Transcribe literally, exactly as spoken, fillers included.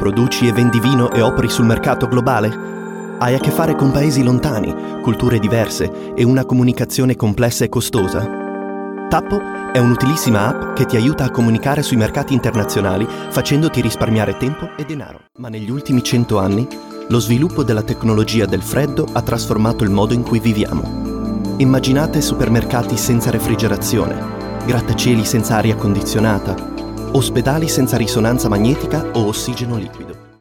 Produci e vendi vino e operi sul mercato globale? Hai a che fare con paesi lontani, culture diverse e una comunicazione complessa e costosa? Tappo è un'utilissima app che ti aiuta a comunicare sui mercati internazionali facendoti risparmiare tempo e denaro. Ma negli ultimi cento anni, lo sviluppo della tecnologia del freddo ha trasformato il modo in cui viviamo. Immaginate supermercati senza refrigerazione, grattacieli senza aria condizionata, ospedali senza risonanza magnetica o ossigeno liquido.